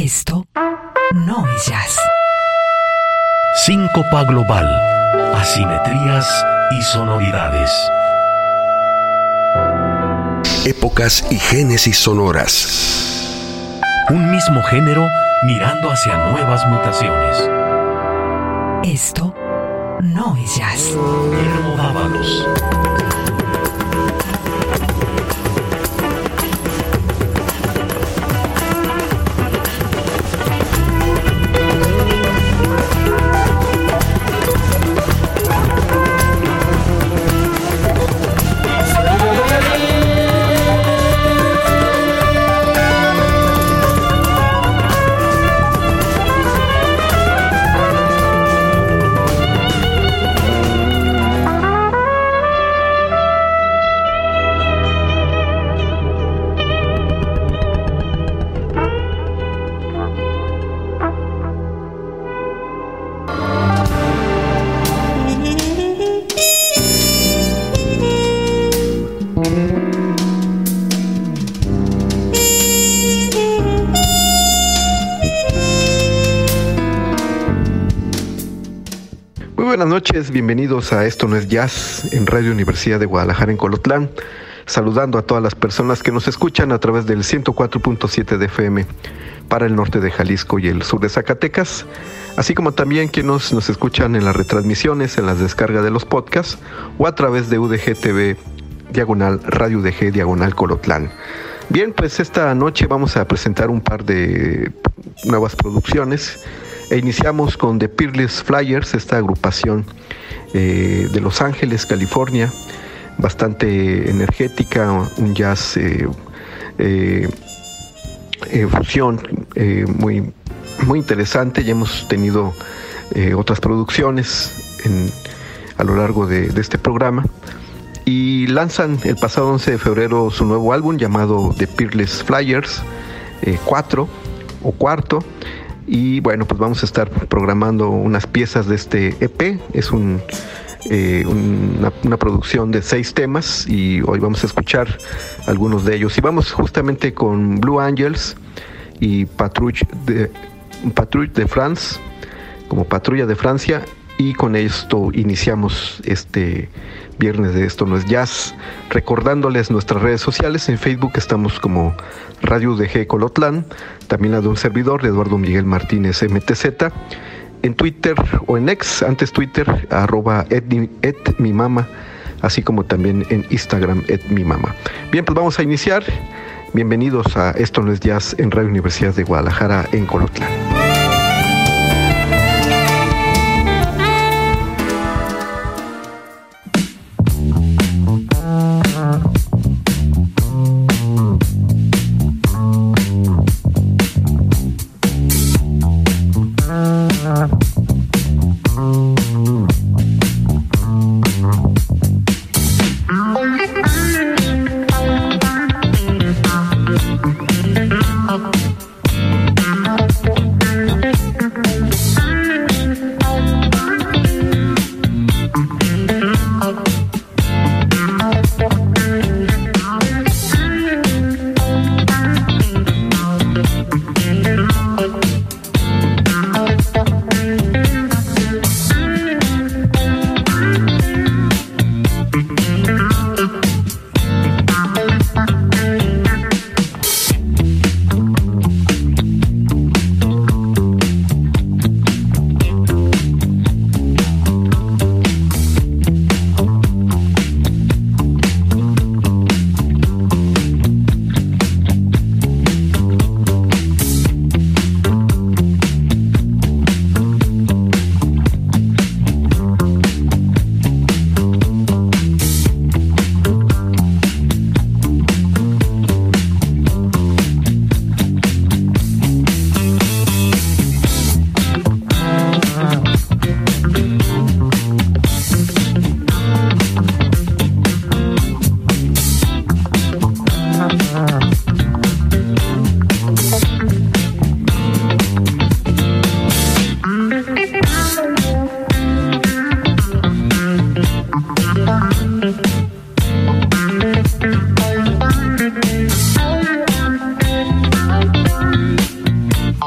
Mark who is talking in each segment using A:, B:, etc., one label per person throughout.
A: Esto no es jazz.
B: Síncopa global, asimetrías y sonoridades.
C: Épocas y génesis sonoras.
B: Un mismo género mirando hacia nuevas mutaciones.
A: Esto no es jazz.
B: Guillermo Dávalos.
D: Buenas noches, bienvenidos a Esto no es Jazz en Radio Universidad de Guadalajara en Colotlán, saludando a todas las personas que nos escuchan a través del 104.7 de FM para el norte de Jalisco y el sur de Zacatecas, así como también quienes nos escuchan en las retransmisiones, en las descargas de los podcasts o a través de UDG TV diagonal Radio UDG diagonal Colotlán. Bien, pues esta noche vamos a presentar un par de nuevas producciones. Iniciamos con The Peerless Flyers, esta agrupación de Los Ángeles, California, bastante energética, un jazz fusión muy interesante. Ya hemos tenido otras producciones a lo largo de este programa, y lanzan el pasado 11 de febrero su nuevo álbum llamado The Peerless Flyers 4 o cuarto. Y bueno, pues vamos a estar programando unas piezas de este EP. Es una producción de 6 temas y hoy vamos a escuchar algunos de ellos. Y vamos justamente con Blue Angels y Patrouille de France, como Patrulla de Francia, y con esto iniciamos este viernes de Esto no es Jazz, recordándoles nuestras redes sociales. En Facebook estamos como Radio UDG Colotlán, también la de un servidor, de Eduardo Miguel Martínez MTZ, en Twitter o en X, antes Twitter, @etmimama, así como también en Instagram, @mimama. Bien, pues vamos a iniciar. Bienvenidos a Esto no es Jazz en Radio Universidad de Guadalajara en Colotlán.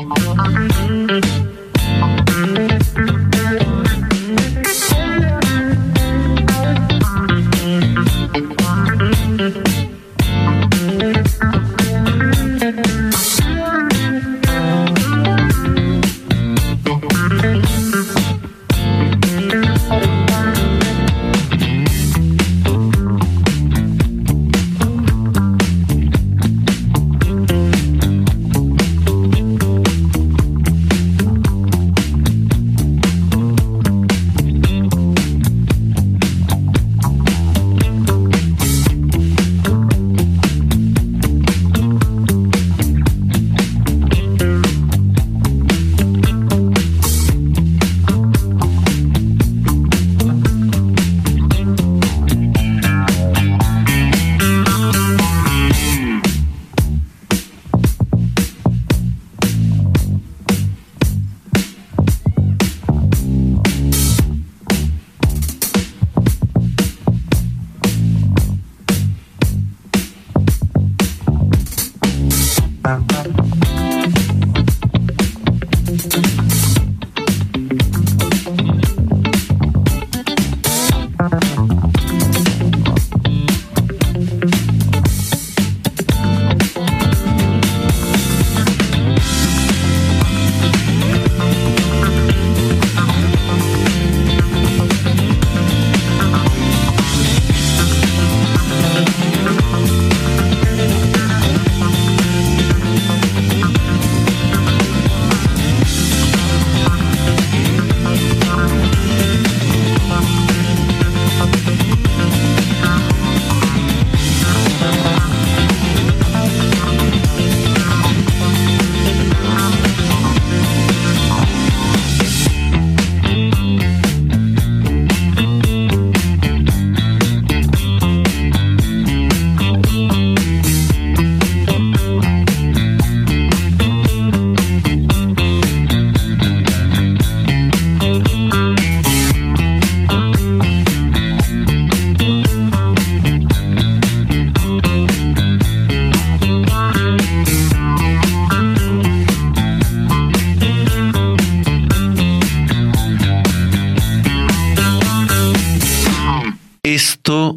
E: Esto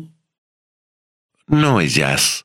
E: no es jazz.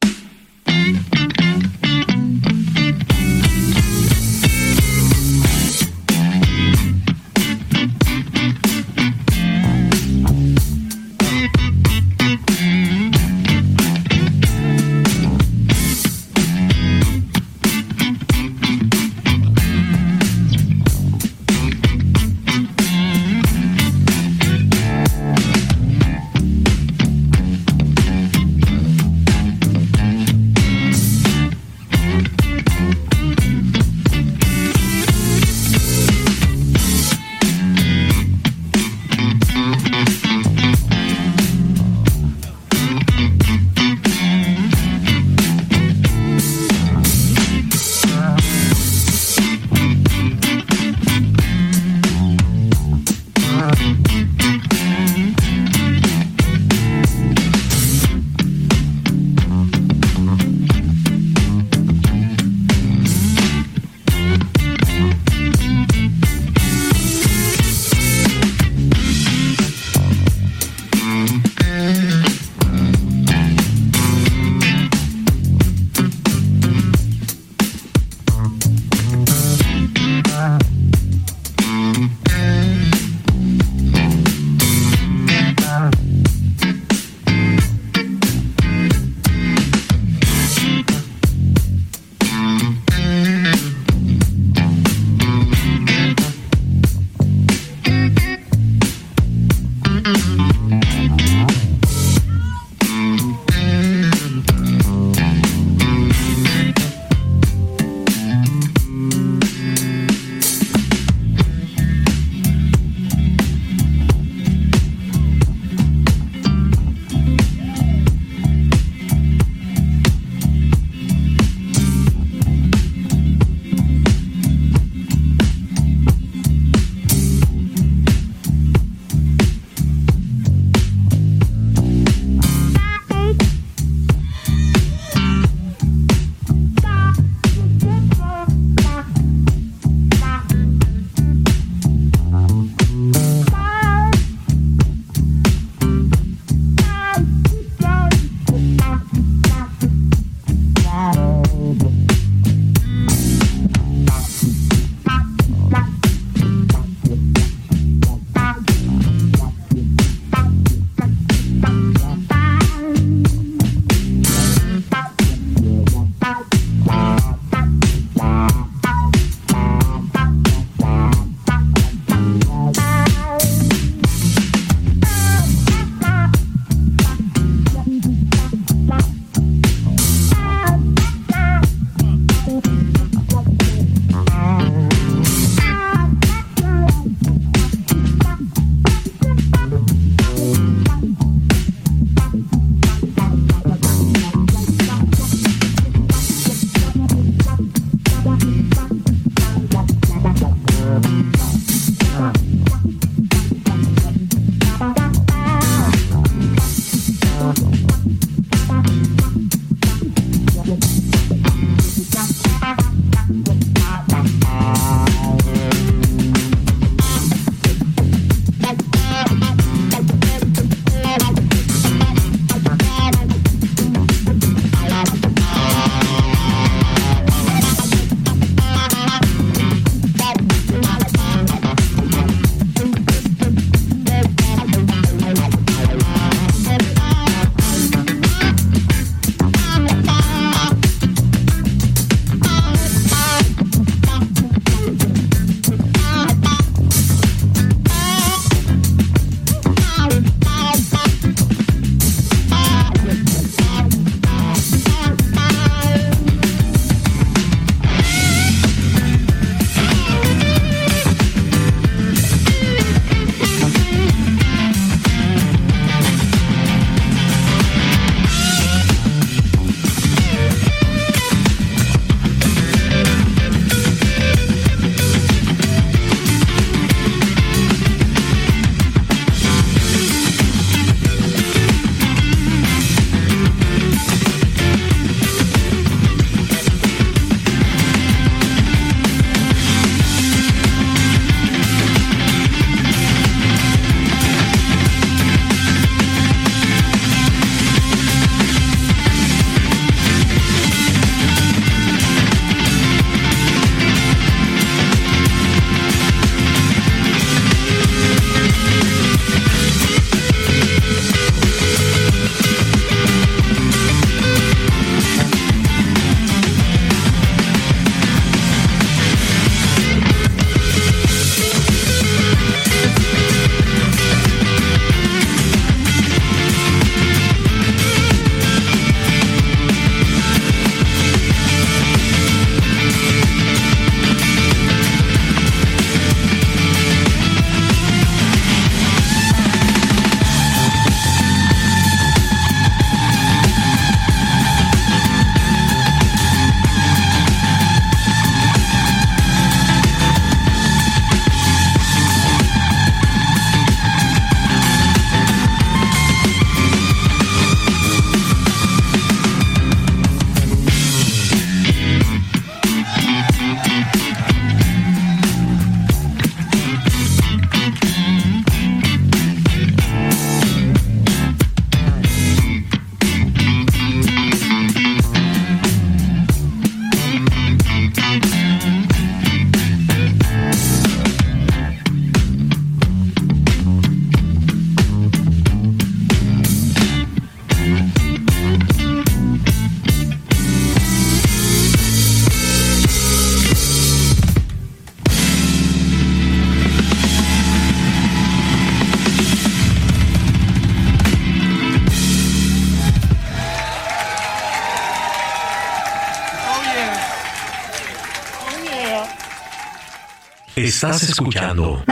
B: Estás escuchando.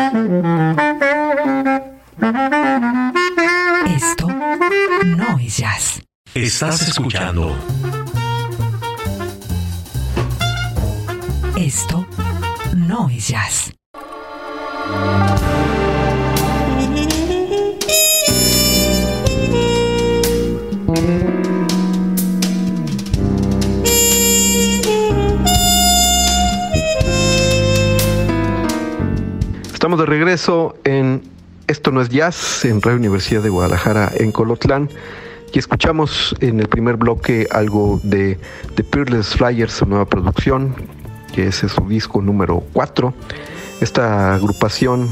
A: Esto no es jazz.
B: Estás escuchando.
A: Esto no es jazz.
D: Estamos de regreso en Esto no es jazz, en Radio Universidad de Guadalajara, en Colotlán, y escuchamos en el primer bloque algo de The Peerless Flyers, su nueva producción, que es su disco número 4. Esta agrupación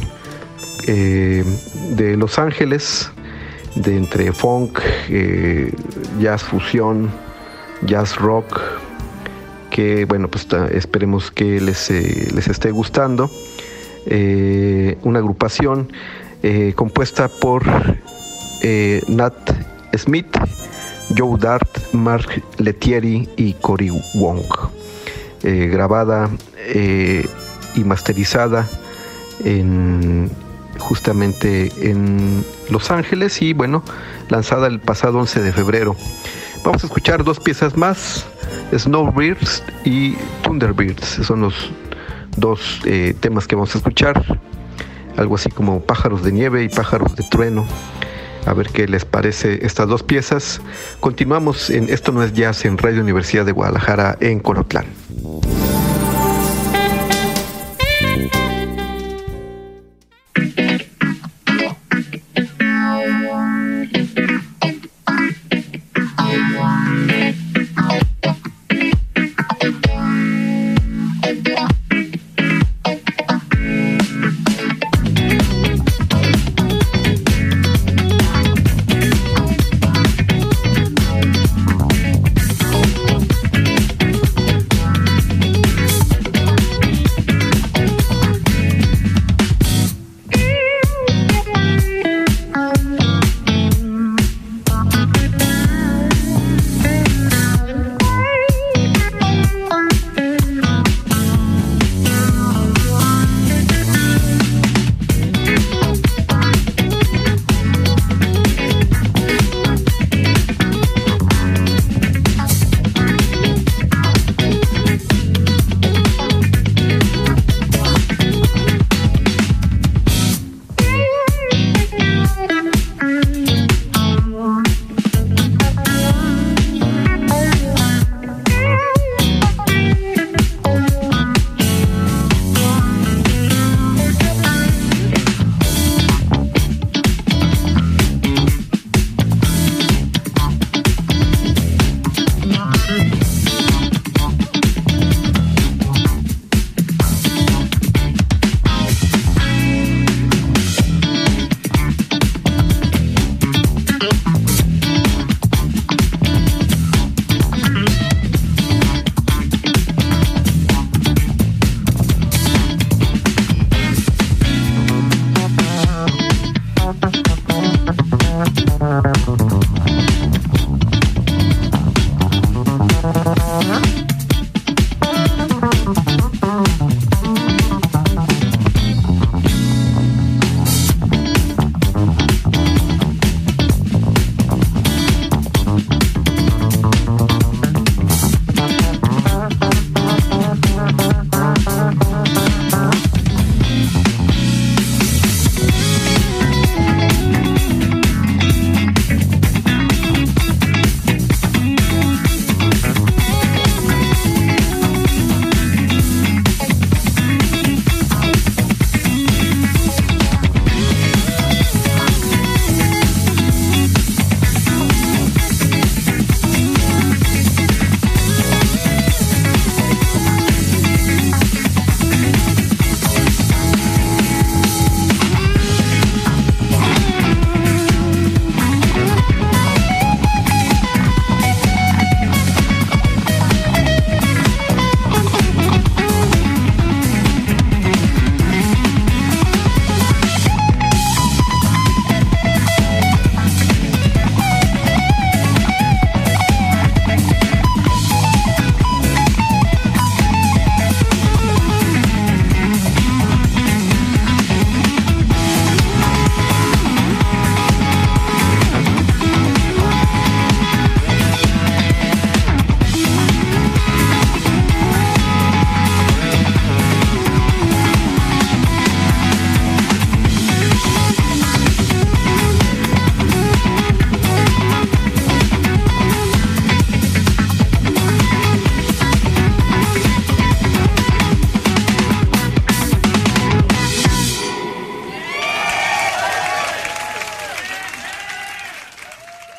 D: de Los Ángeles, de entre funk, jazz fusión, jazz rock, que bueno, pues esperemos que les esté gustando. Una agrupación compuesta por Nat Smith, Joe Dart, Mark Lettieri y Cory Wong, grabada y masterizada justamente en Los Ángeles y bueno, lanzada el pasado 11 de febrero. Vamos a escuchar dos piezas más, Snowbirds y Thunderbirds. Son los dos temas que vamos a escuchar, algo así como pájaros de nieve y pájaros de trueno. A ver qué les parece estas dos piezas. Continuamos en Esto no es jazz en Radio Universidad de Guadalajara en Colotlán.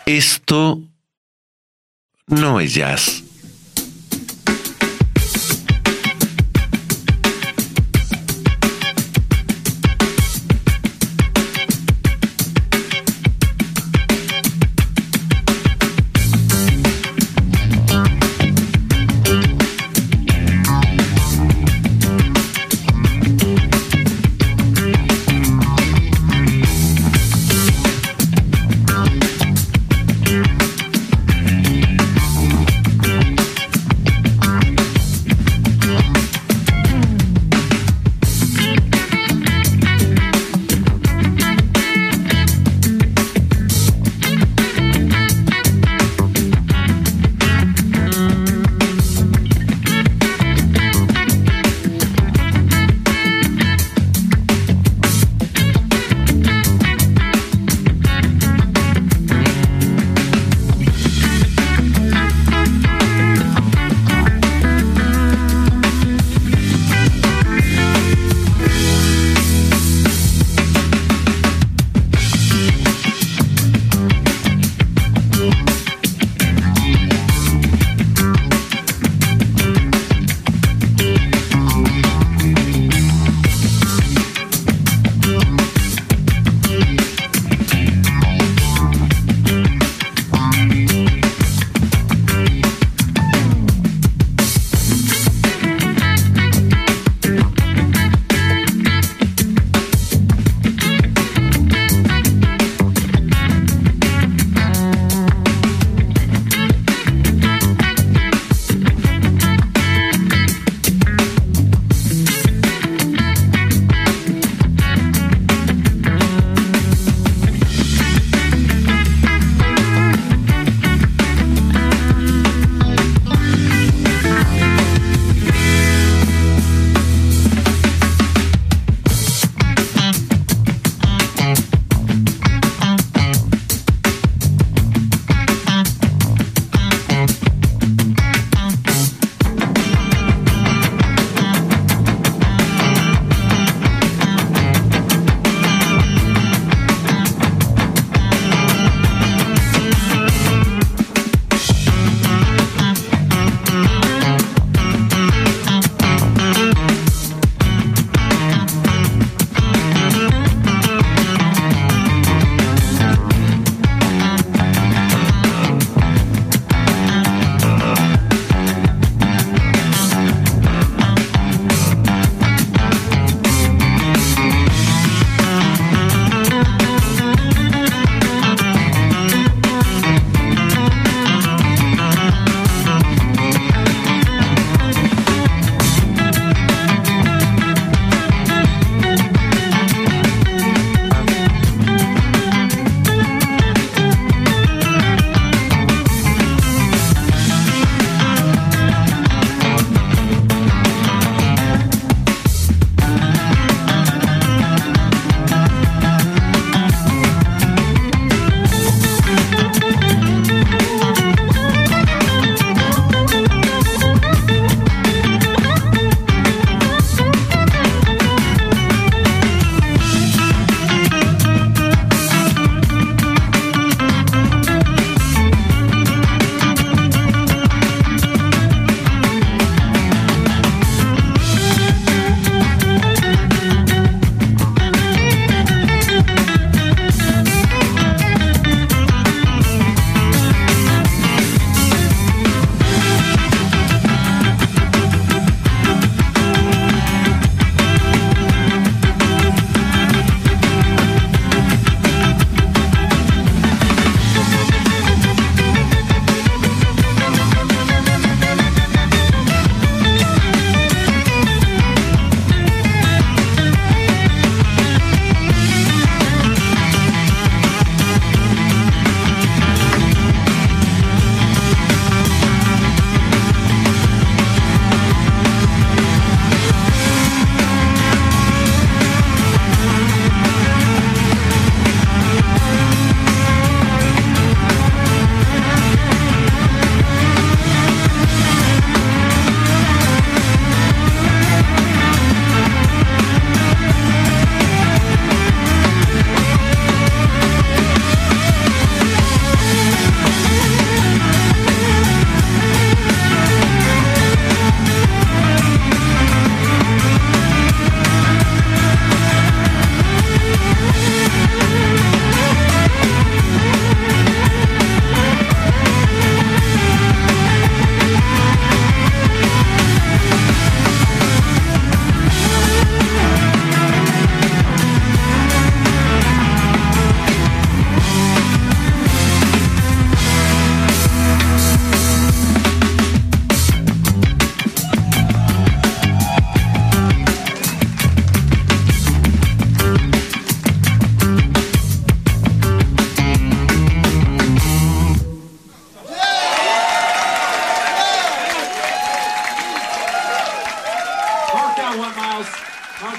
E: Esto no es jazz.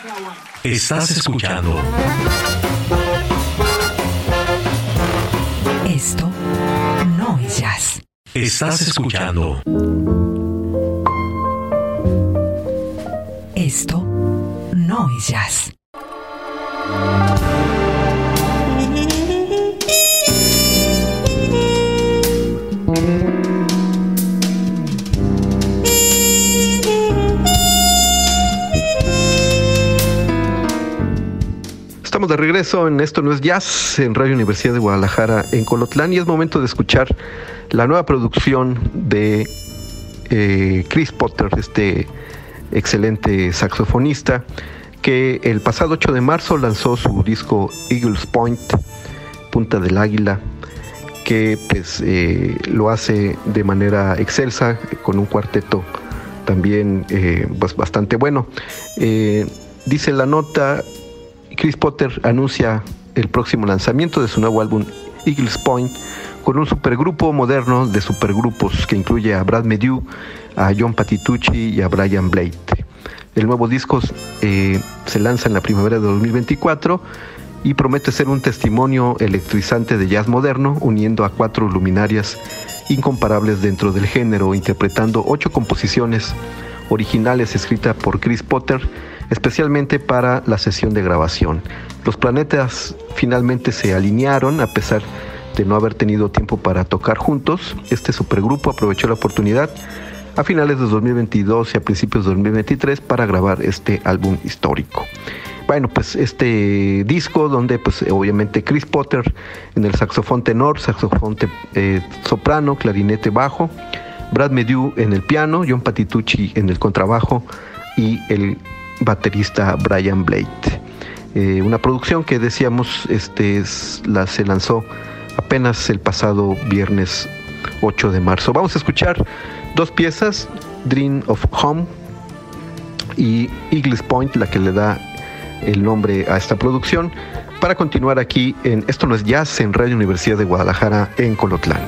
B: Estás escuchando.
A: Esto no es jazz.
B: Estás escuchando.
A: Esto no es jazz.
D: Estamos de regreso en Esto no es jazz, en Radio Universidad de Guadalajara, en Colotlán, y es momento de escuchar la nueva producción de Chris Potter, este excelente saxofonista, que el pasado 8 de marzo lanzó su disco Eagle's Point, Punta del Águila, que pues lo hace de manera excelsa, con un cuarteto también pues bastante bueno. Dice la nota: Chris Potter anuncia el próximo lanzamiento de su nuevo álbum Eagle's Point con un supergrupo moderno de supergrupos que incluye a Brad Medew, a John Patitucci y a Brian Blade. El nuevo disco se lanza en la primavera de 2024 y promete ser un testimonio electrizante de jazz moderno, uniendo a 4 luminarias incomparables dentro del género, interpretando 8 composiciones originales escritas por Chris Potter especialmente para la sesión de grabación. Los planetas finalmente se alinearon a pesar de no haber tenido tiempo para tocar juntos. Este supergrupo aprovechó la oportunidad a finales de 2022 y a principios de 2023 para grabar este álbum histórico. Bueno, pues este disco donde pues obviamente Chris Potter en el saxofón tenor, saxofón soprano, clarinete bajo, Brad Medew en el piano, John Patitucci en el contrabajo y el baterista Brian Blade. Una producción que decíamos se lanzó apenas el pasado viernes 8 de marzo. Vamos a escuchar 2 piezas, Dream of Home y Eagle's Point, la que le da el nombre a esta producción, para continuar aquí en Esto no es jazz, en Radio Universidad de Guadalajara, en Colotlán.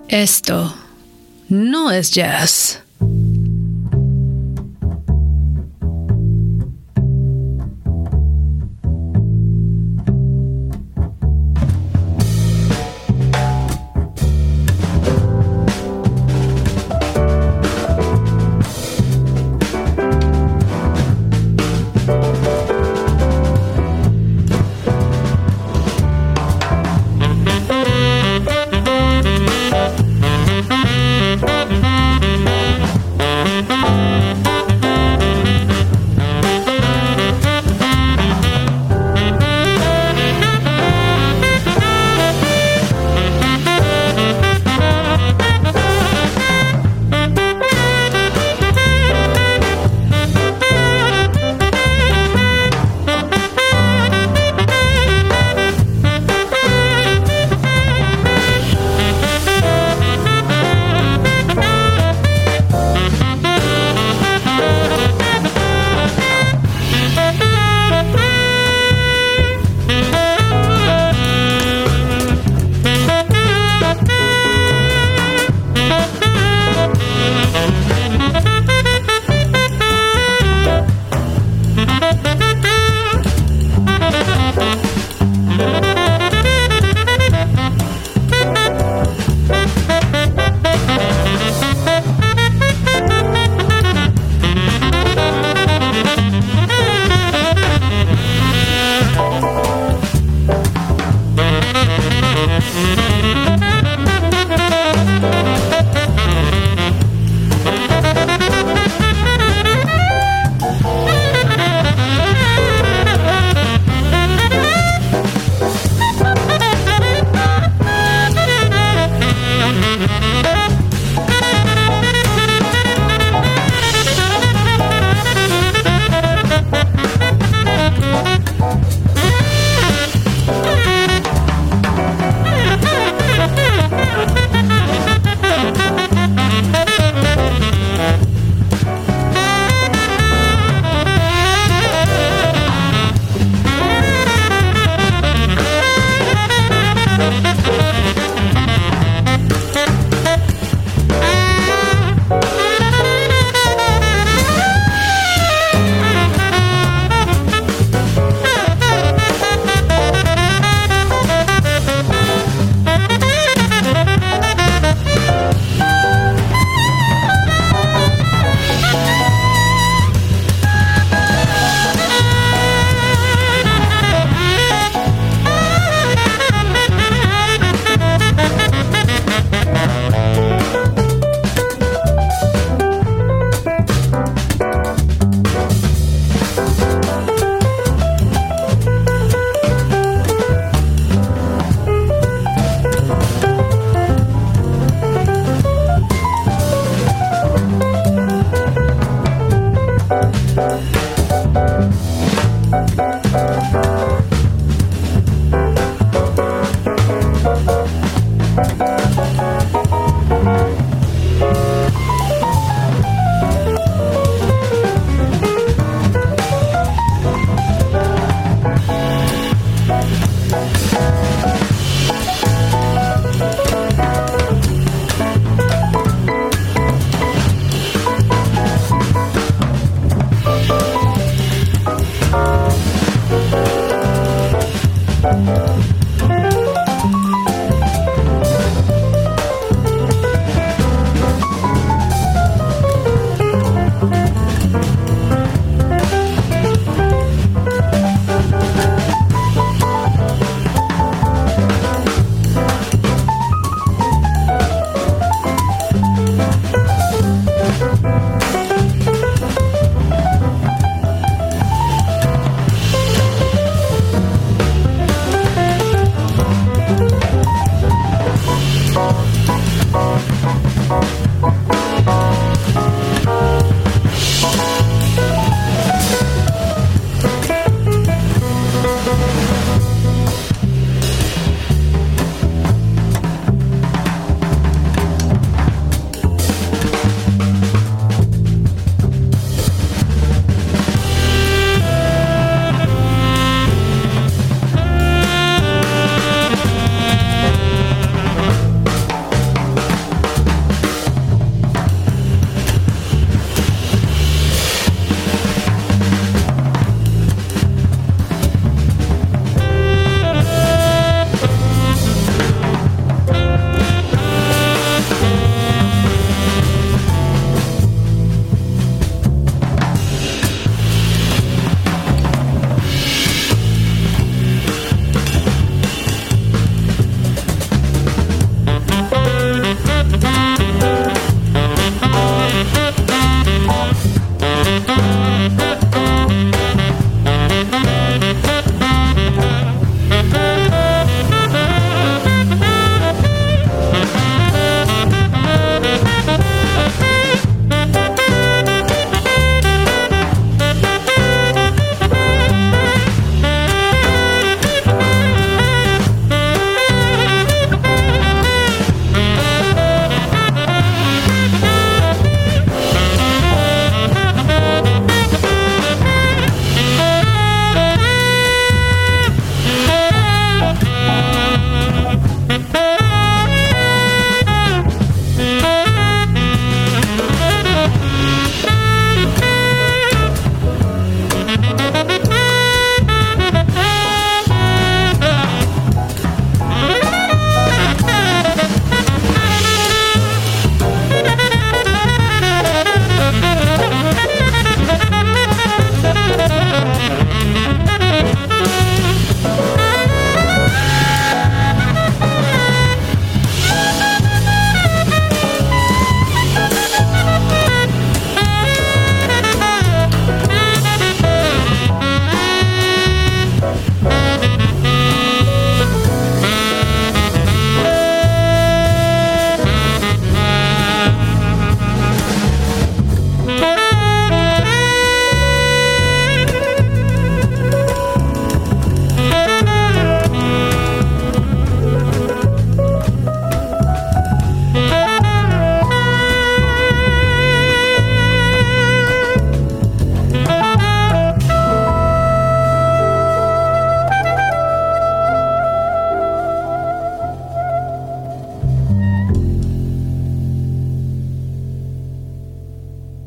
F: Esto no es jazz.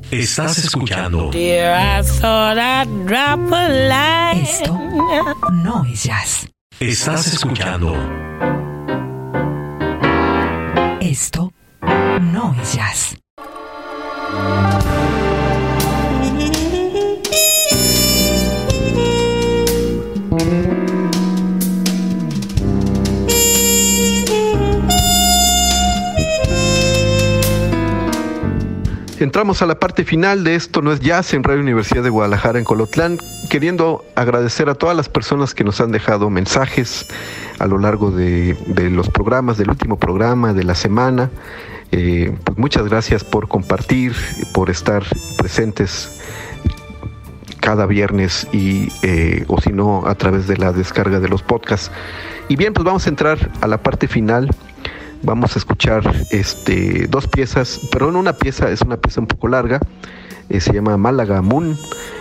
B: Estás escuchando
G: Dear, I thought I'd drop a line.
A: Esto no es jazz.
B: Estás escuchando
A: Esto no es jazz.
D: Entramos a la parte final de Esto no es jazz en Radio Universidad de Guadalajara en Colotlán, queriendo agradecer a todas las personas que nos han dejado mensajes a lo largo de los programas, del último programa, de la semana. Pues muchas gracias por compartir, por estar presentes cada viernes y o si no a través de la descarga de los podcasts. Y bien, pues vamos a entrar a la parte final. Vamos a escuchar dos piezas, perdón, una pieza, es una pieza un poco larga, se llama Málaga Moon.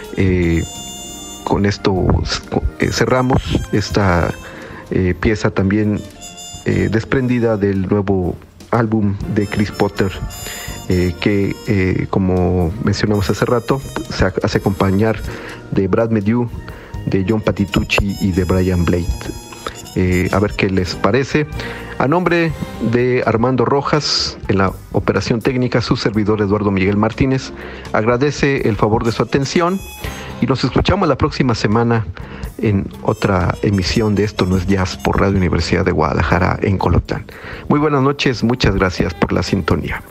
D: Con esto cerramos esta pieza también desprendida del nuevo álbum de Chris Potter, que como mencionamos hace rato, se hace acompañar de Brad Mediu, de John Patitucci y de Brian Blade. A ver qué les parece. A nombre de Armando Rojas, en la operación técnica, su servidor Eduardo Miguel Martínez, agradece el favor de su atención y nos escuchamos la próxima semana en otra emisión de Esto no es jazz por Radio Universidad de Guadalajara en Colotlán. Muy buenas noches, muchas gracias por la sintonía.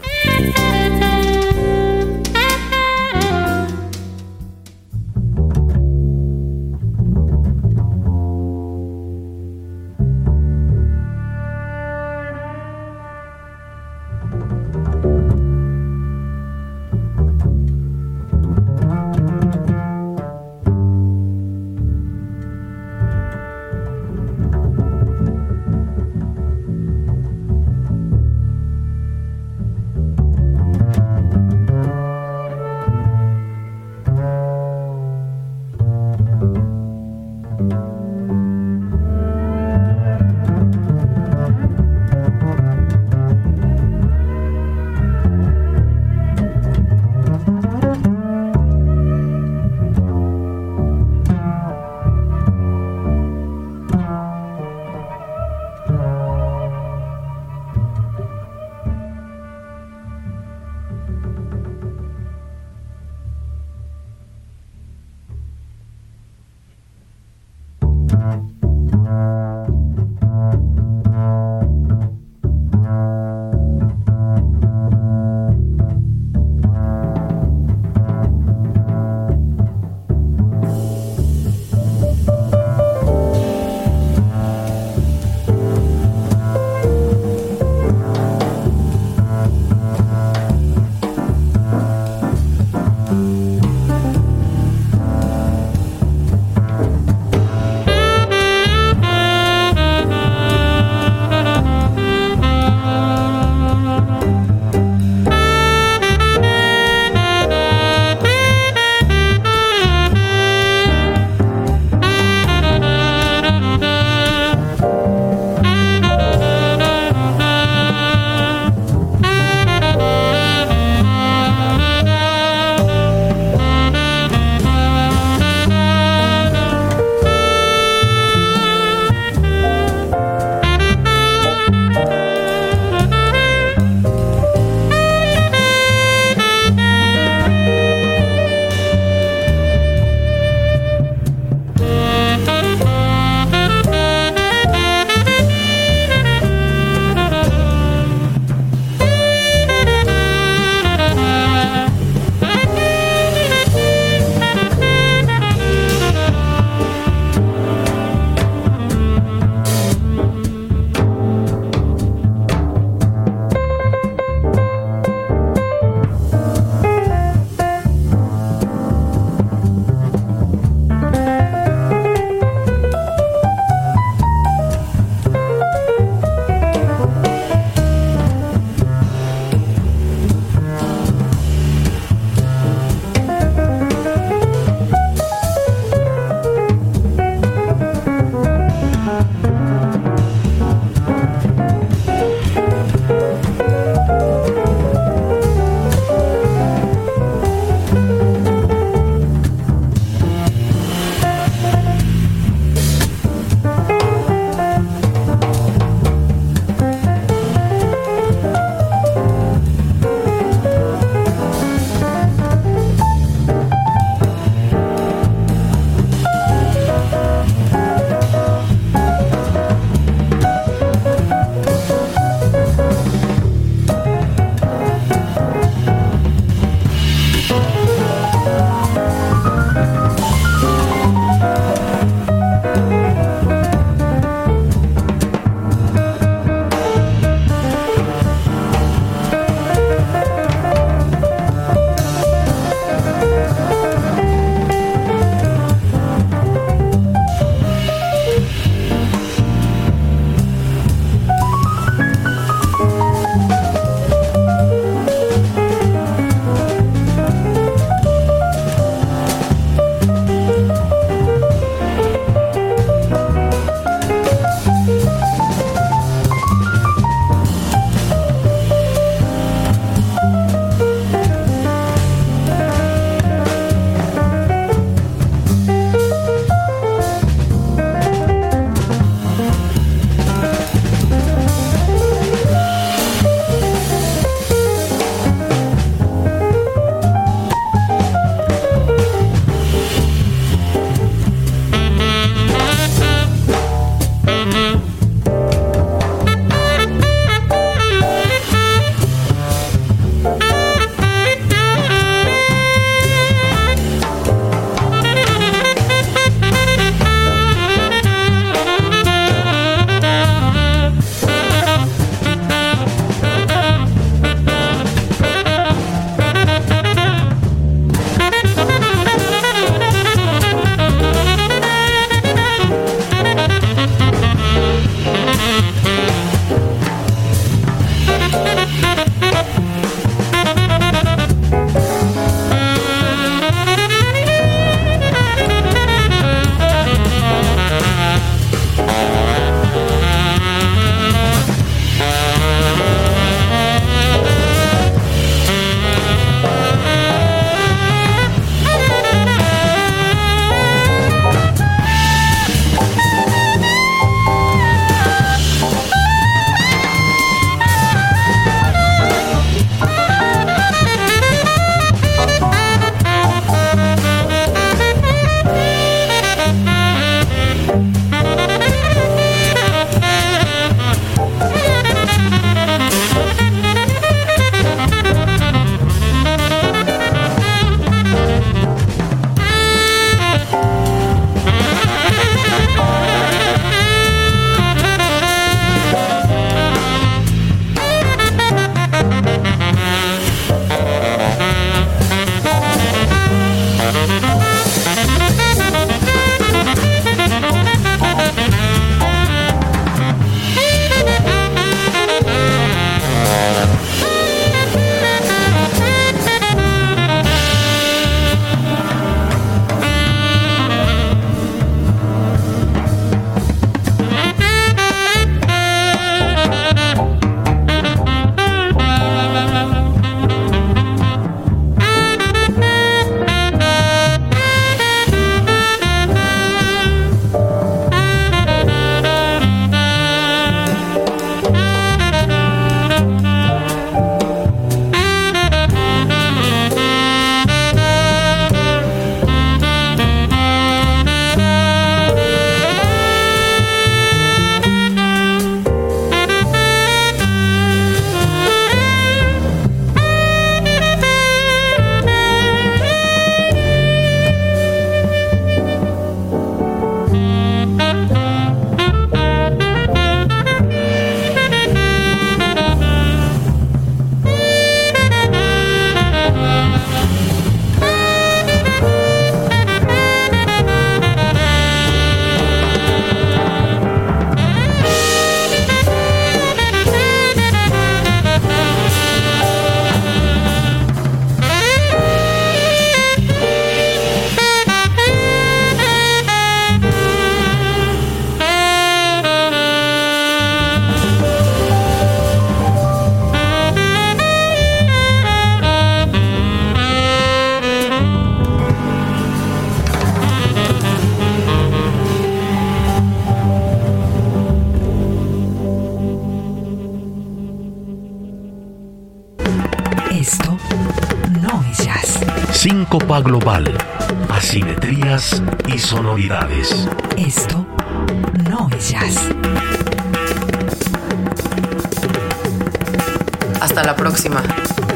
A: no es jazz.
B: Síncopa global, asimetrías y sonoridades.
A: Esto no es jazz.
H: Hasta la próxima.